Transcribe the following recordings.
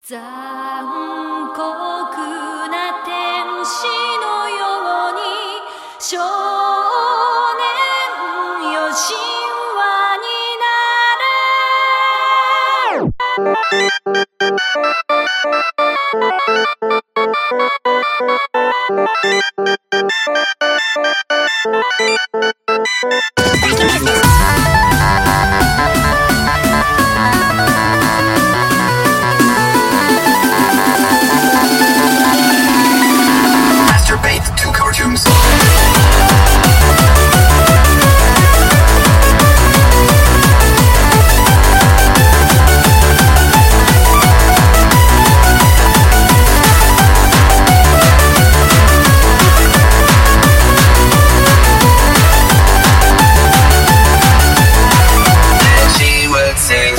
残酷な天使のように少年よ神話になれ。 Masturbate to cartoons. She would sing.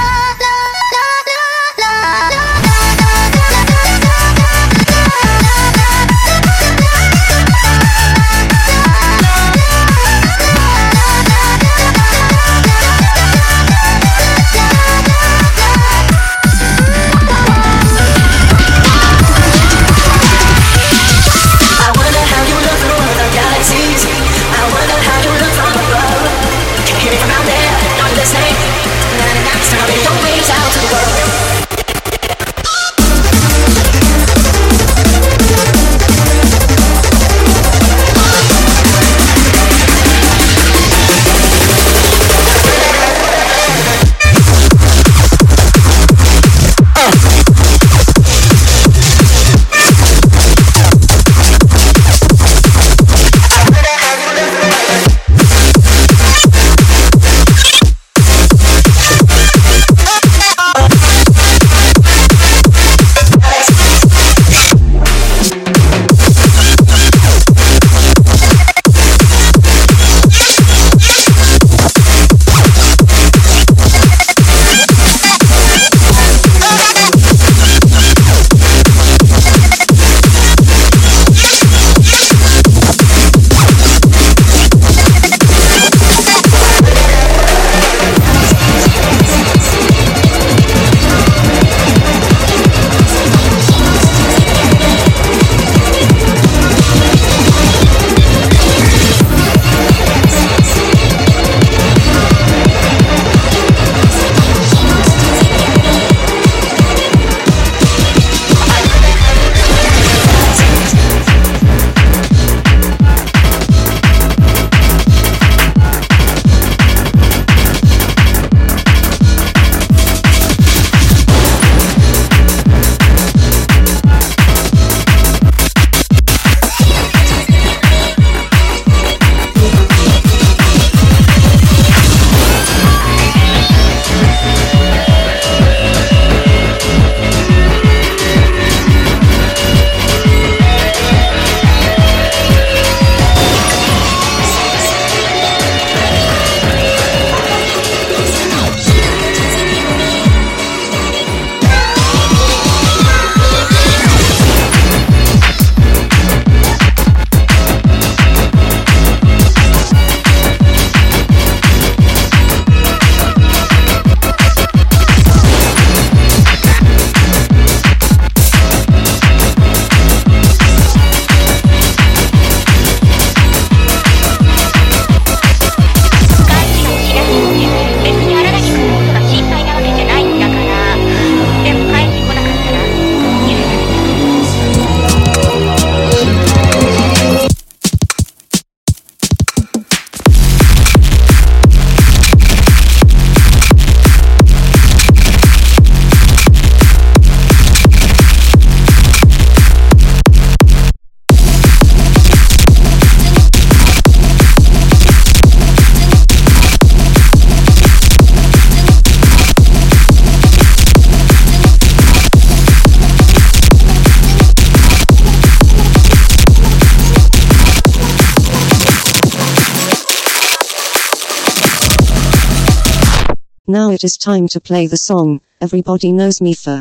Now it is time to play the song, Everybody Knows Me For.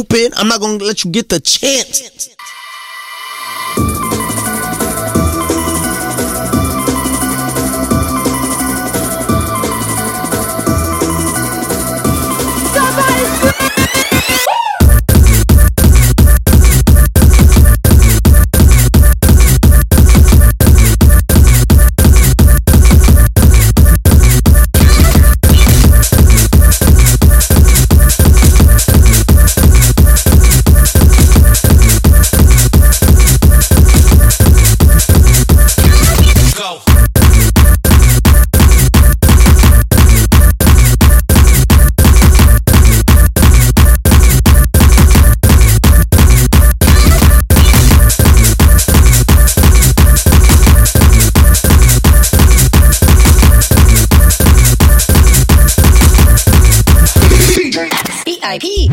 stupid. I'm not gonna let you get the chance. VIP.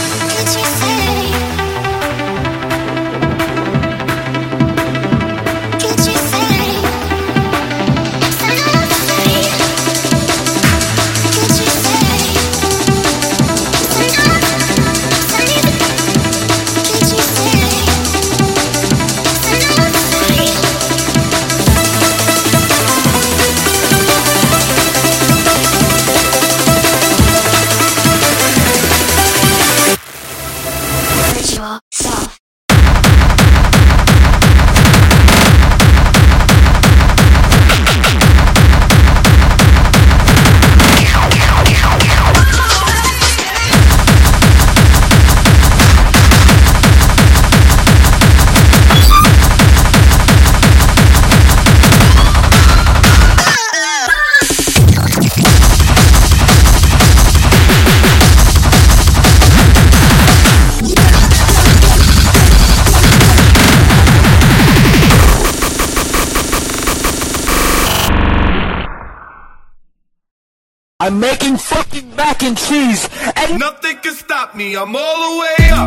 I'm making fucking mac and cheese, and nothing can stop me. I'm all the way up.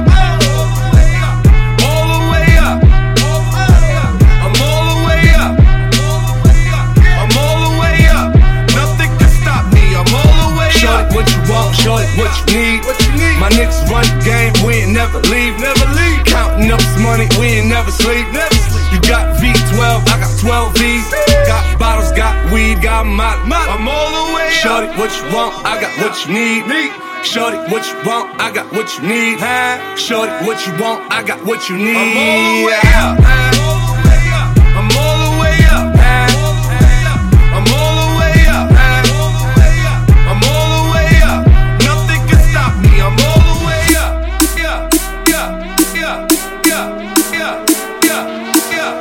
All the way up. I'm all the way up. I'm all the way up. Nothing can stop me. I'm all the way up. Shorty, what you want? Shorty, what you need? My niggas run the game. We ain't never leave. Counting up this money. We ain't never sleep. You got V12. I got 12 V's. Got bottles. Got weed. Got my. I'm all the way up. Shorty, what you want? I got what you need. Shorty, what you want? I got what you need. Shorty, what you want? I got what you need. I'm all the way up. I'm all the way up. I'm all the way up. I'm all the way up. Nothing can stop me. I'm all the way up. Yeah, yeah, yeah, yeah, yeah, yeah, yeah,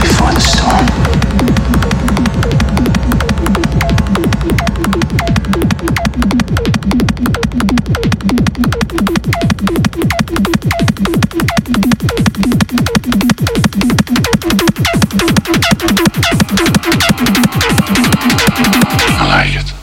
before the storm. I like it.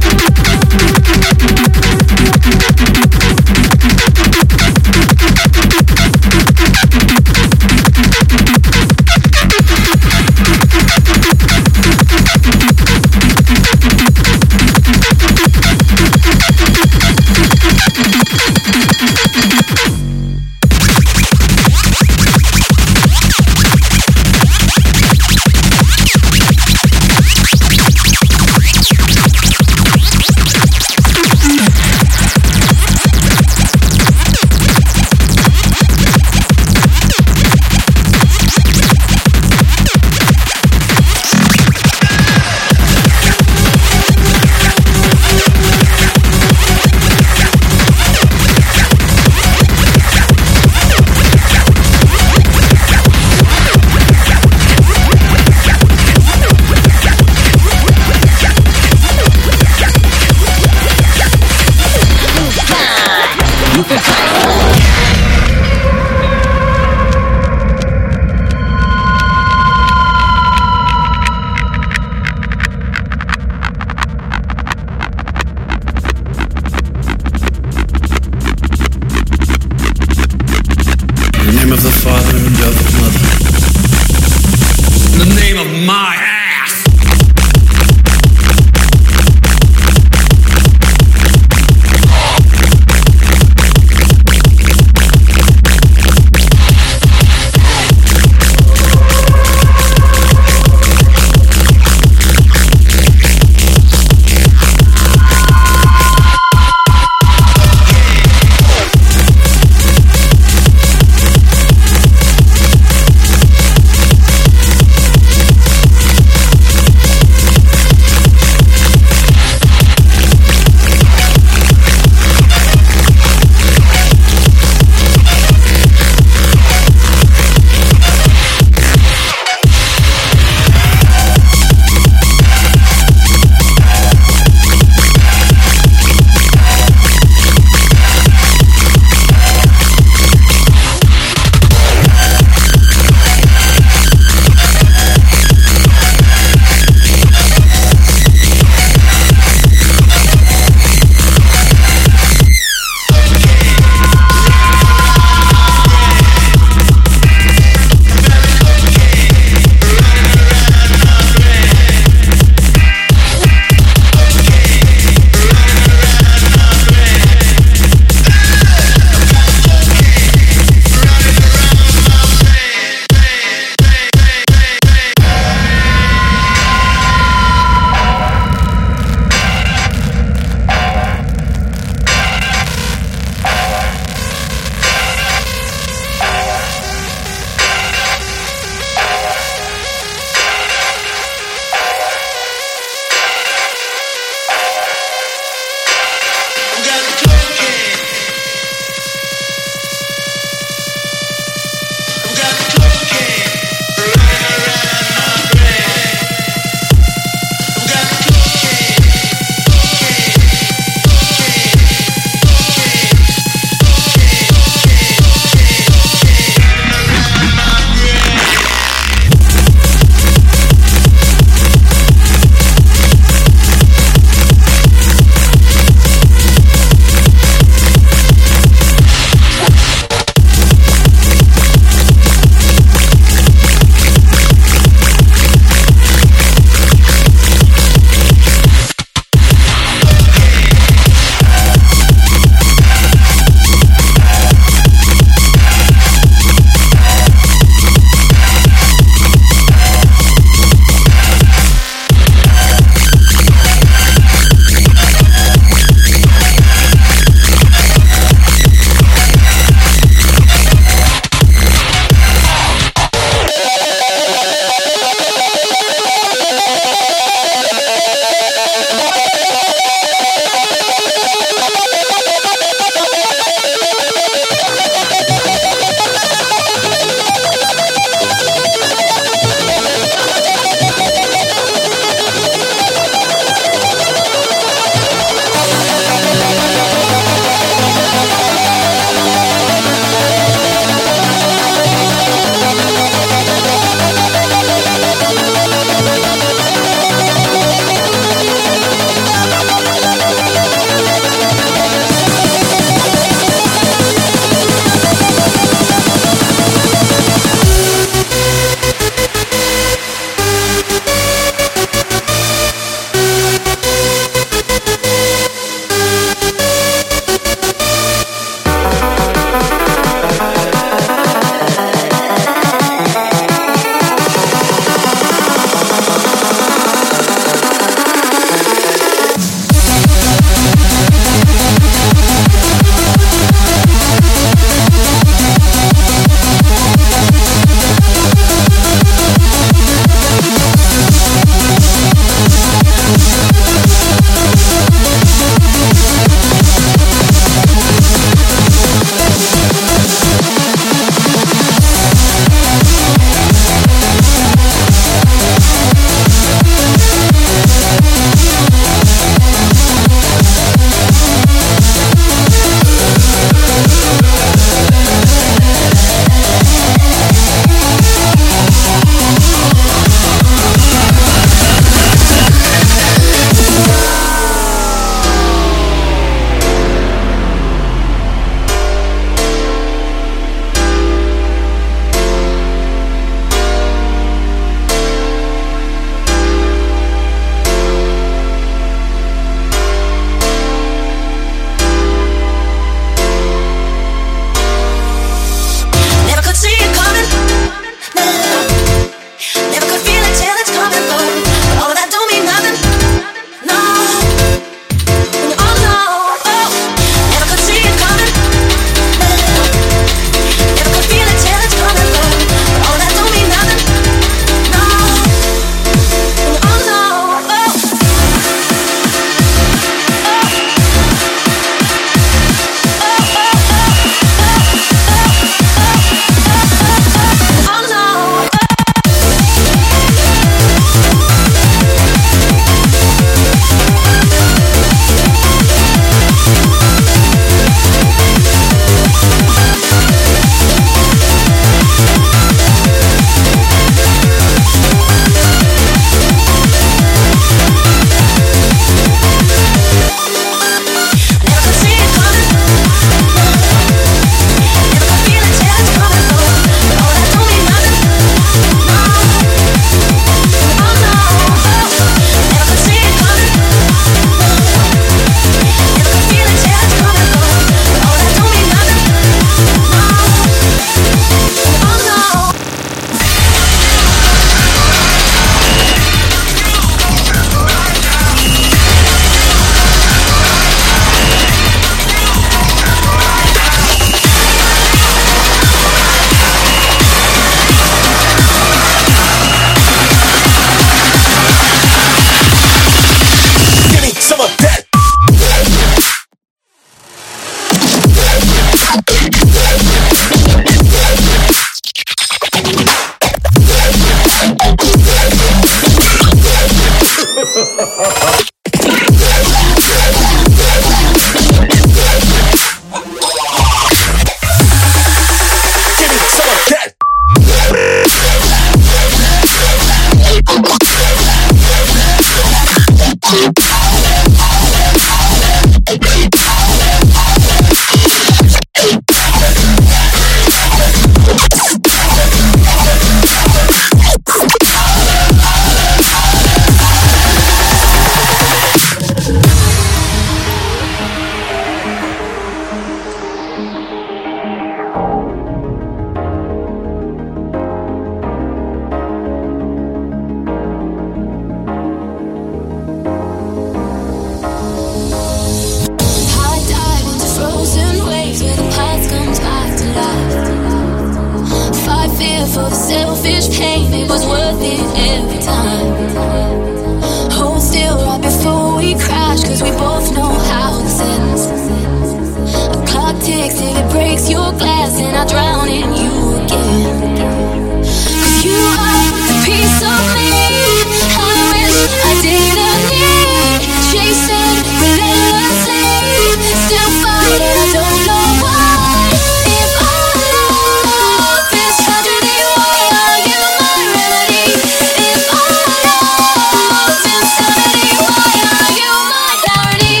sticks till it breaks your glass, and I drown in you again. 'Cause you are the piece of me I wish I didn't need. Chasing relentlessly, still fighting, I don't know why. If our love is tragedy, why are you my remedy? If our love's insanity, why are you my clarity?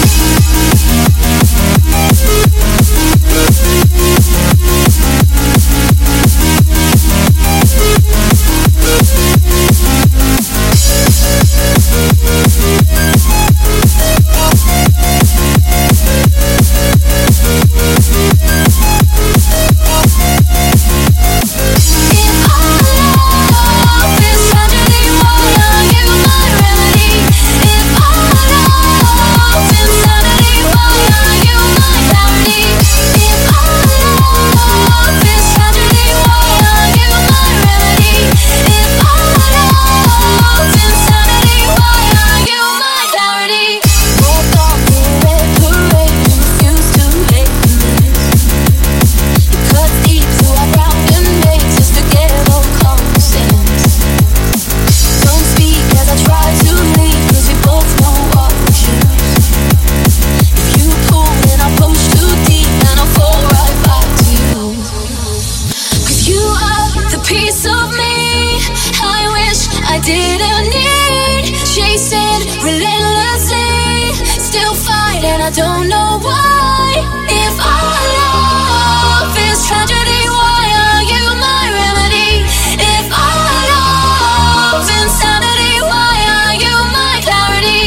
Piece of me I wish I didn't need. Chasing relentlessly, still fighting, I don't know why. If our love is tragedy, why are you my remedy? If our love's insanity, why are you my clarity?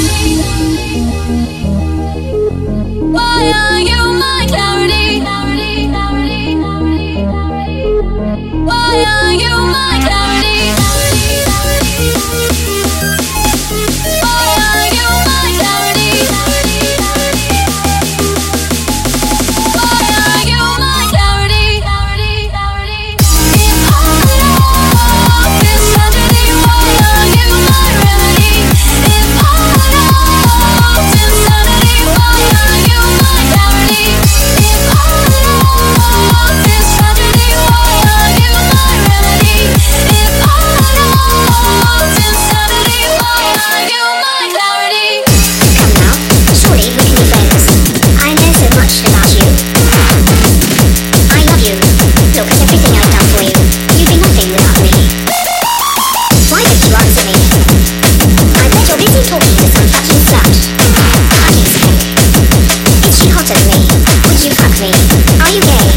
Why are you my clarity? Why are you my clarity? Why are you my clarity? Why are you my clarity? If our love is tragedy, why are you my remedy? If our love's insanity, why are you my clarity? If our love is tragedy, why are you my remedy? If our love's insanity, why are you my clarity? Come now, surely we can be friends. I know so much about you. I love you. Look at everything I've done for you. You'd be nothing without me. Why don't you answer me? I bet you're busy talking to some fucking slut. Fucking skank. Is she hotter than me? Would you fuck me? Are you gay?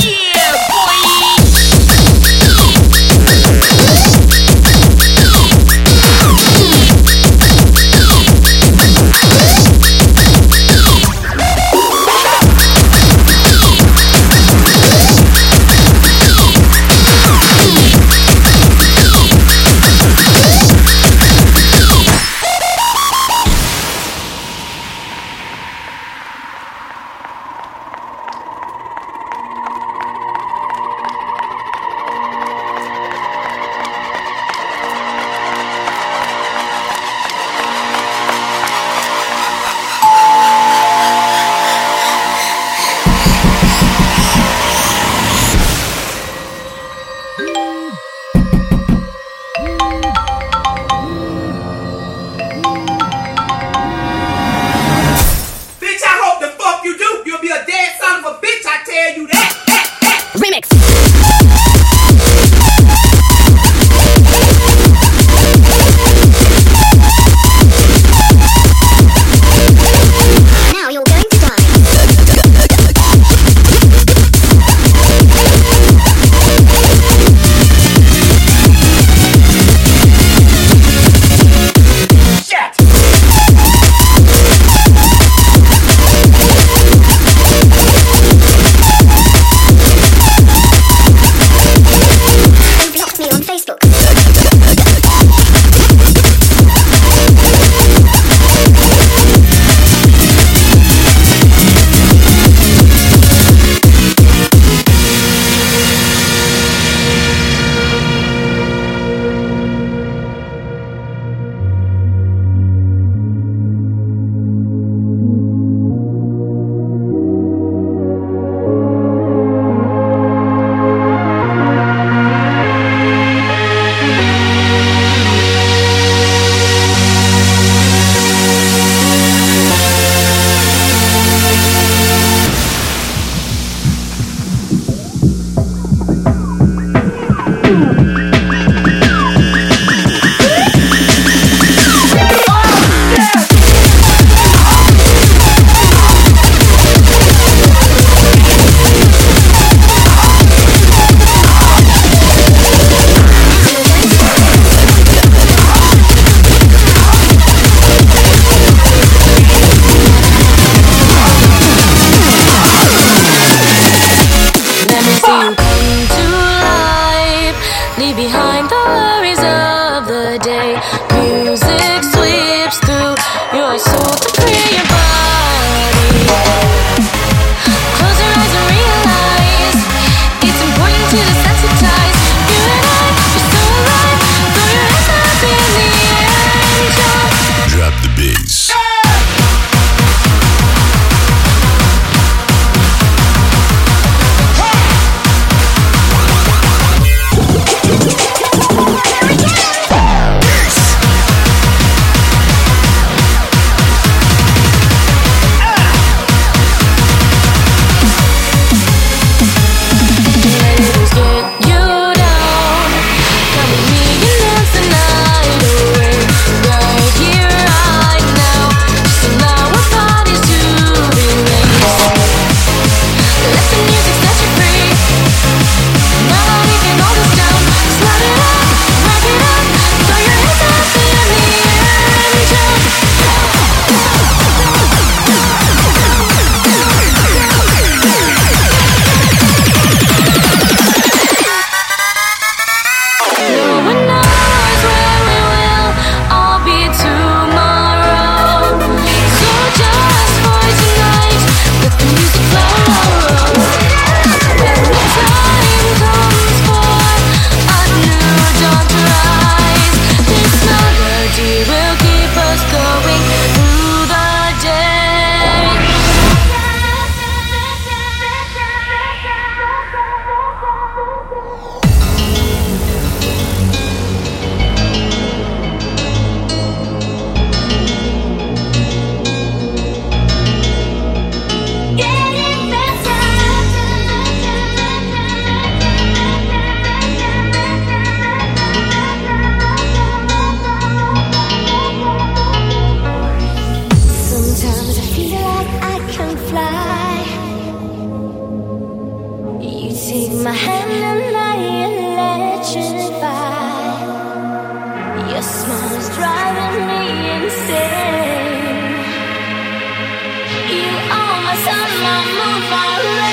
Take my hand and I electrify. Your smile is driving me insane. You are my sun, my moon, my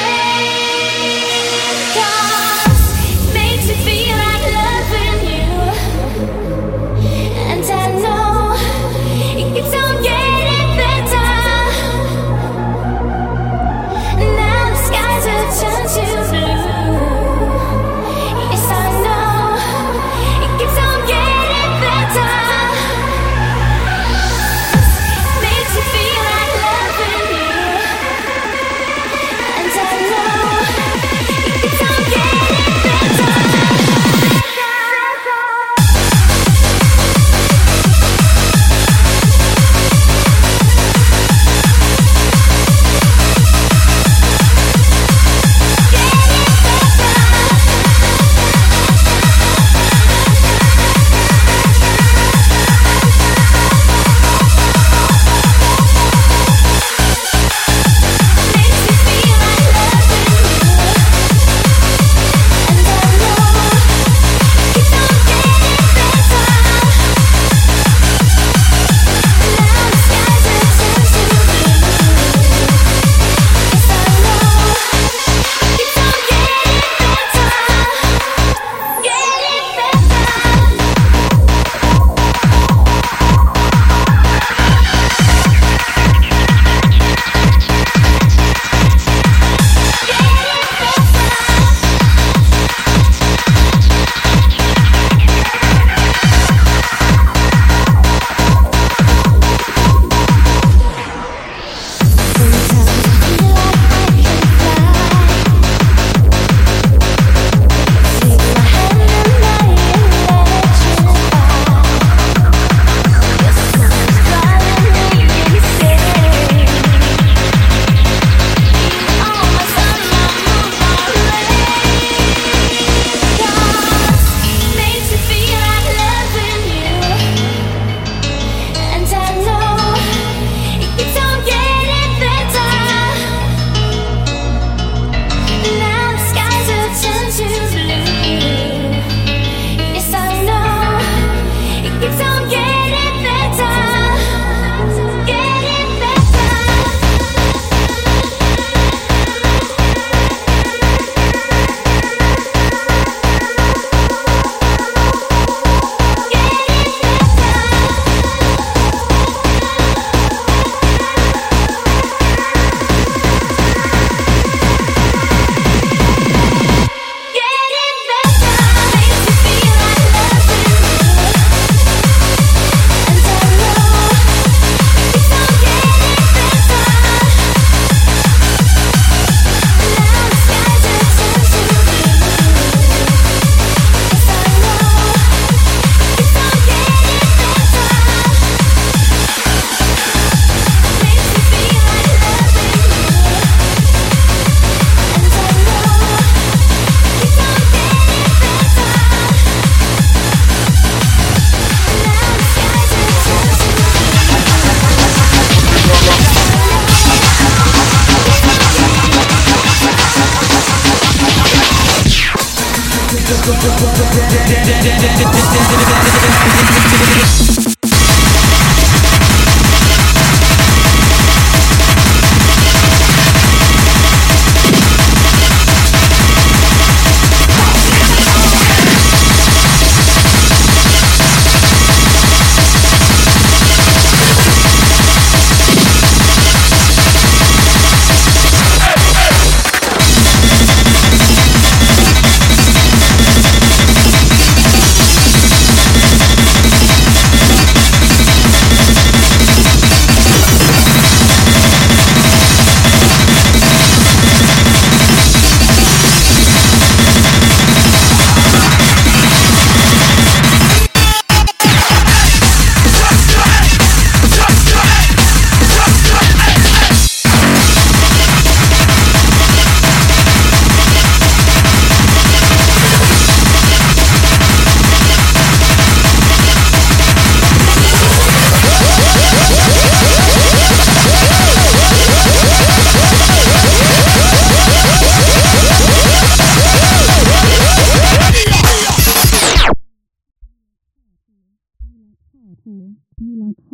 rain. 'Cause it makes me feel like loving you. And I know it keeps on getting better. Now the skies have turned to blue. Yes, I know it keeps on getting better. Makes me feel like loving you. And I know it keeps on getting better.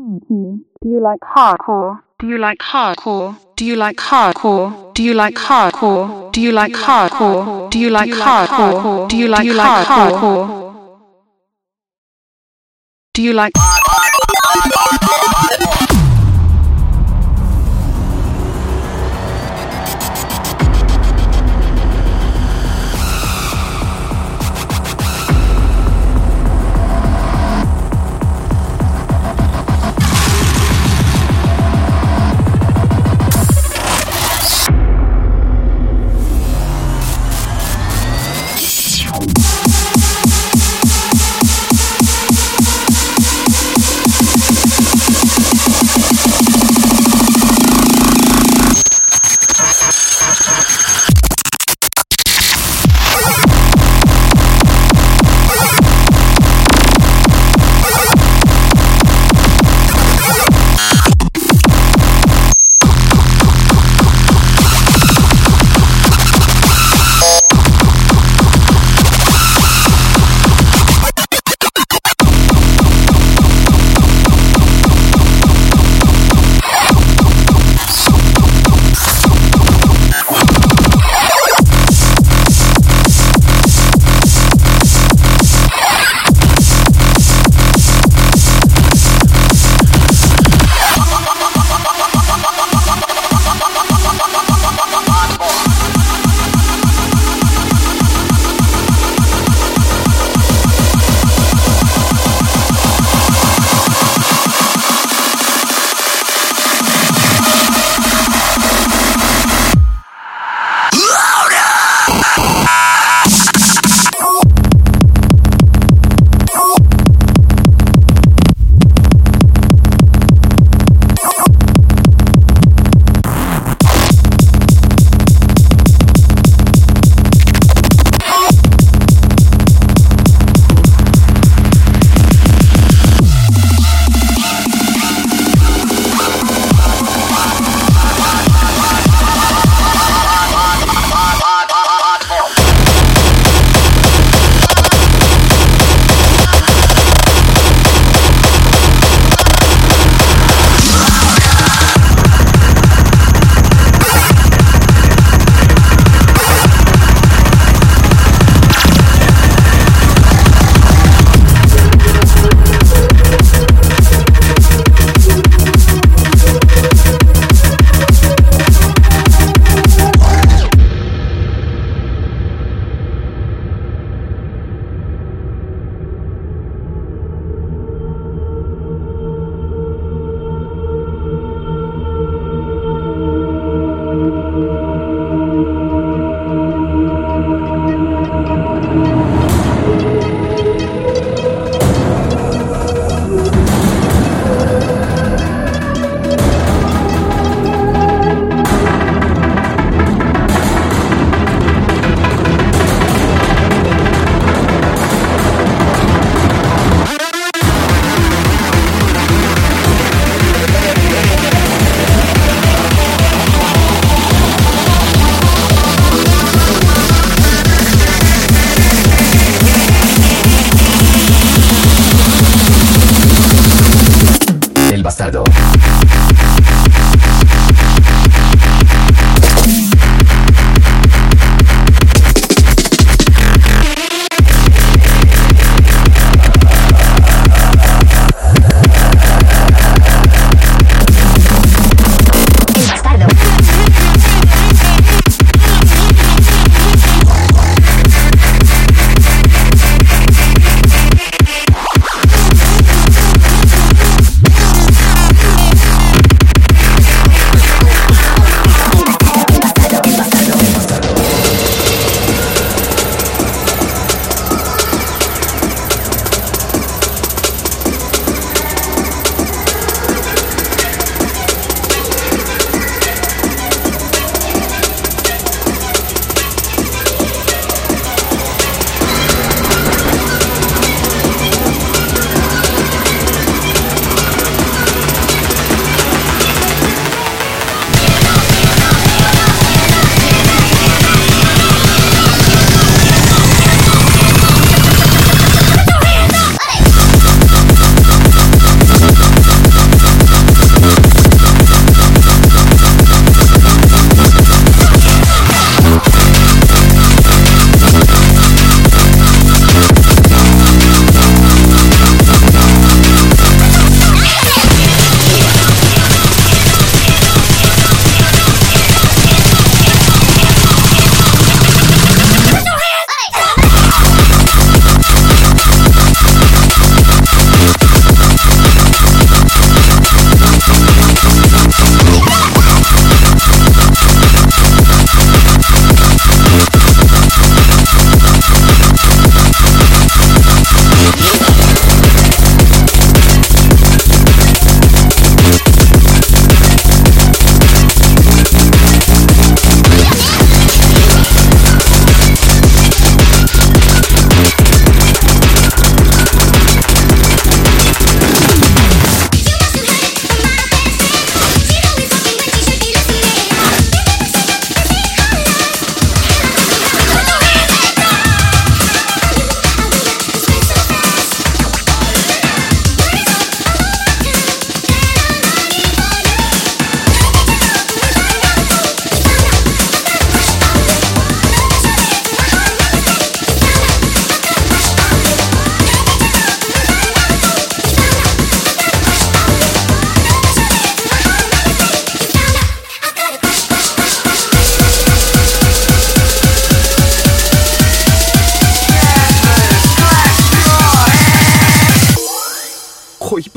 Do you like hardcore? Do you like hardcore? Do you like hardcore? Do you like hardcore? Do you like hardcore? Do you like hardcore? Do you like hardcore? Do you like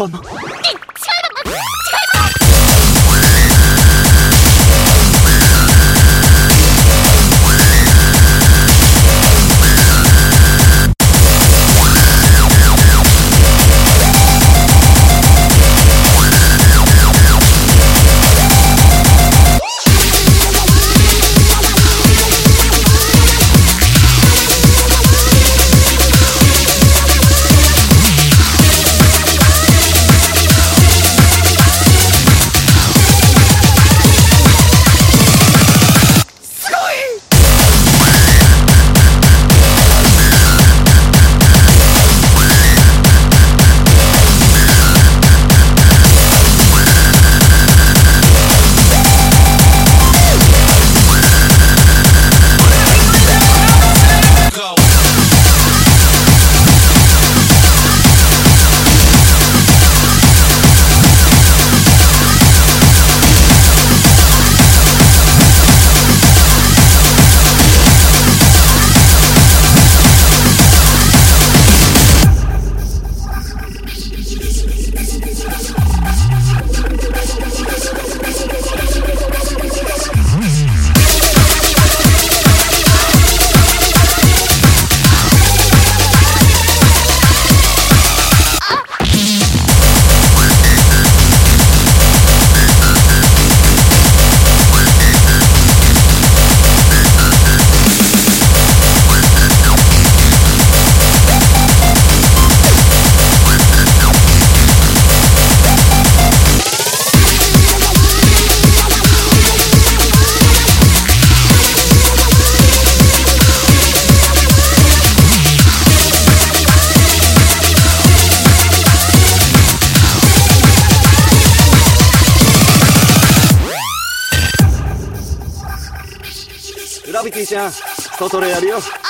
ったな。 グラビティちゃん、外でやるよ。